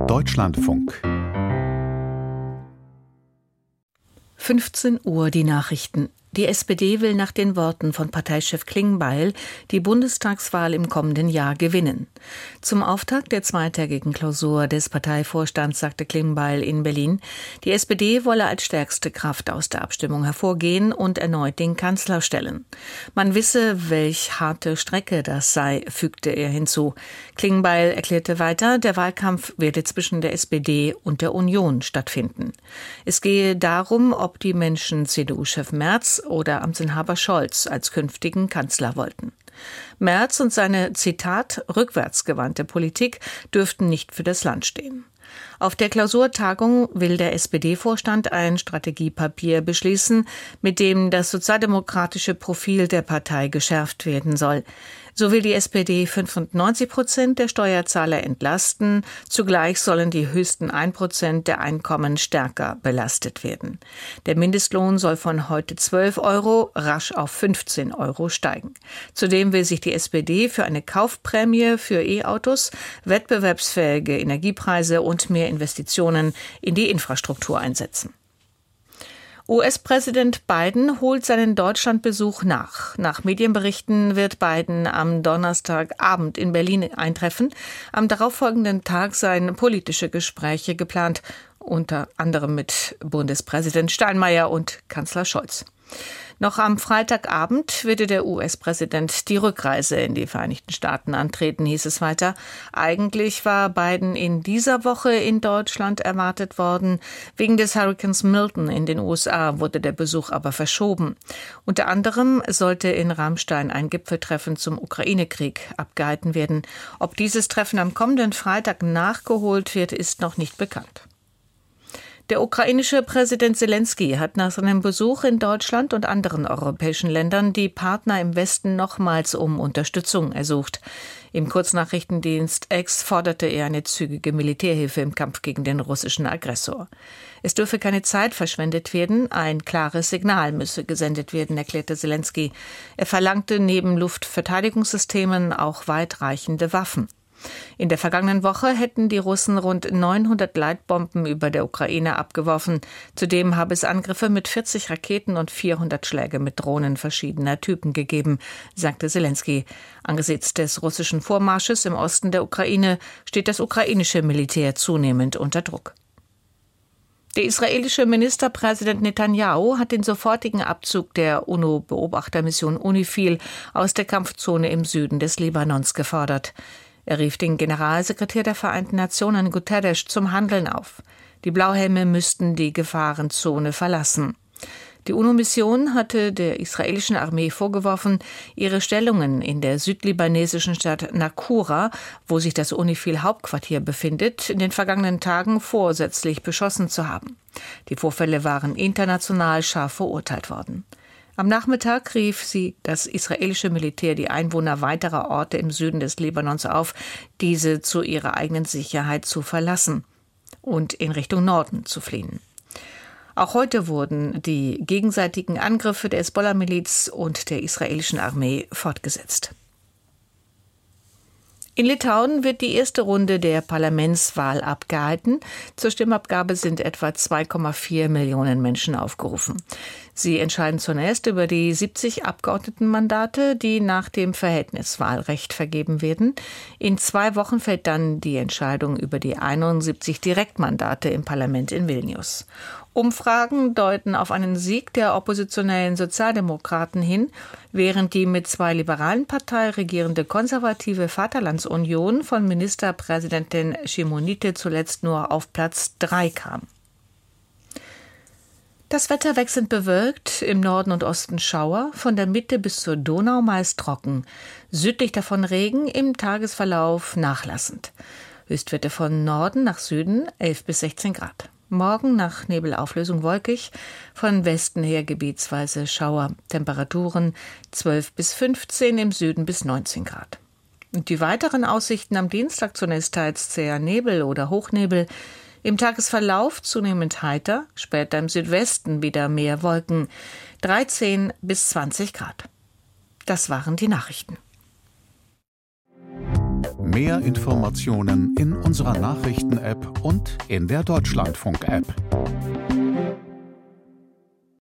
Deutschlandfunk. 15 Uhr die Nachrichten. Die SPD will nach den Worten von Parteichef Klingbeil die Bundestagswahl im kommenden Jahr gewinnen. Zum Auftakt der zweitägigen Klausur des Parteivorstands sagte Klingbeil in Berlin, die SPD wolle als stärkste Kraft aus der Abstimmung hervorgehen und erneut den Kanzler stellen. Man wisse, welch harte Strecke das sei, fügte er hinzu. Klingbeil erklärte weiter, der Wahlkampf werde zwischen der SPD und der Union stattfinden. Es gehe darum, ob die Menschen CDU-Chef Merz oder Amtsinhaber Scholz als künftigen Kanzler wollten. Merz und seine, Zitat, rückwärtsgewandte Politik dürften nicht für das Land stehen. Auf der Klausurtagung will der SPD-Vorstand ein Strategiepapier beschließen, mit dem das sozialdemokratische Profil der Partei geschärft werden soll. So will die SPD 95% der Steuerzahler entlasten. Zugleich sollen die höchsten 1% der Einkommen stärker belastet werden. Der Mindestlohn soll von heute 12 Euro rasch auf 15 Euro steigen. Zudem will sich die SPD für eine Kaufprämie für E-Autos, wettbewerbsfähige Energiepreise und mehr Investitionen in die Infrastruktur einsetzen. US-Präsident Biden holt seinen Deutschlandbesuch nach. Nach Medienberichten wird Biden am Donnerstagabend in Berlin eintreffen. Am darauffolgenden Tag seien politische Gespräche geplant, unter anderem mit Bundespräsident Steinmeier und Kanzler Scholz. Noch am Freitagabend würde der US-Präsident die Rückreise in die Vereinigten Staaten antreten, hieß es weiter. Eigentlich war Biden in dieser Woche in Deutschland erwartet worden. Wegen des Hurrikans Milton in den USA wurde der Besuch aber verschoben. Unter anderem sollte in Ramstein ein Gipfeltreffen zum Ukraine-Krieg abgehalten werden. Ob dieses Treffen am kommenden Freitag nachgeholt wird, ist noch nicht bekannt. Der ukrainische Präsident Selenskyj hat nach seinem Besuch in Deutschland und anderen europäischen Ländern die Partner im Westen nochmals um Unterstützung ersucht. Im Kurznachrichtendienst X forderte er eine zügige Militärhilfe im Kampf gegen den russischen Aggressor. Es dürfe keine Zeit verschwendet werden, ein klares Signal müsse gesendet werden, erklärte Selenskyj. Er verlangte neben Luftverteidigungssystemen auch weitreichende Waffen. In der vergangenen Woche hätten die Russen rund 900 Leitbomben über der Ukraine abgeworfen. Zudem habe es Angriffe mit 40 Raketen und 400 Schläge mit Drohnen verschiedener Typen gegeben, sagte Selenskyj. Angesichts des russischen Vormarsches im Osten der Ukraine steht das ukrainische Militär zunehmend unter Druck. Der israelische Ministerpräsident Netanyahu hat den sofortigen Abzug der UNO-Beobachtermission UNIFIL aus der Kampfzone im Süden des Libanons gefordert. Er rief den Generalsekretär der Vereinten Nationen Guterres zum Handeln auf. Die Blauhelme müssten die Gefahrenzone verlassen. Die UNO-Mission hatte der israelischen Armee vorgeworfen, ihre Stellungen in der südlibanesischen Stadt Naqoura, wo sich das UNIFIL-Hauptquartier befindet, in den vergangenen Tagen vorsätzlich beschossen zu haben. Die Vorfälle waren international scharf verurteilt worden. Am Nachmittag rief sie das israelische Militär die Einwohner weiterer Orte im Süden des Libanons auf, diese zu ihrer eigenen Sicherheit zu verlassen und in Richtung Norden zu fliehen. Auch heute wurden die gegenseitigen Angriffe der Hisbollah-Miliz und der israelischen Armee fortgesetzt. In Litauen wird die erste Runde der Parlamentswahl abgehalten. Zur Stimmabgabe sind etwa 2,4 Millionen Menschen aufgerufen. Sie entscheiden zunächst über die 70 Abgeordnetenmandate, die nach dem Verhältniswahlrecht vergeben werden. In 2 Wochen fällt dann die Entscheidung über die 71 Direktmandate im Parlament in Vilnius. Umfragen deuten auf einen Sieg der oppositionellen Sozialdemokraten hin, während die mit 2 liberalen Parteien regierende konservative Vaterlandsunion von Ministerpräsidentin Simonite zuletzt nur auf Platz 3 kam. Das Wetter wechselnd bewölkt, im Norden und Osten Schauer, von der Mitte bis zur Donau meist trocken, südlich davon Regen, im Tagesverlauf nachlassend. Höchstwerte von Norden nach Süden 11 bis 16 Grad. Morgen nach Nebelauflösung wolkig, von Westen her gebietsweise Schauer. Temperaturen 12 bis 15, im Süden bis 19 Grad. Und die weiteren Aussichten am Dienstag zunächst teils zäher Nebel oder Hochnebel. Im Tagesverlauf zunehmend heiter, später im Südwesten wieder mehr Wolken. 13 bis 20 Grad. Das waren die Nachrichten. Mehr Informationen in unserer Nachrichten-App und in der Deutschlandfunk-App.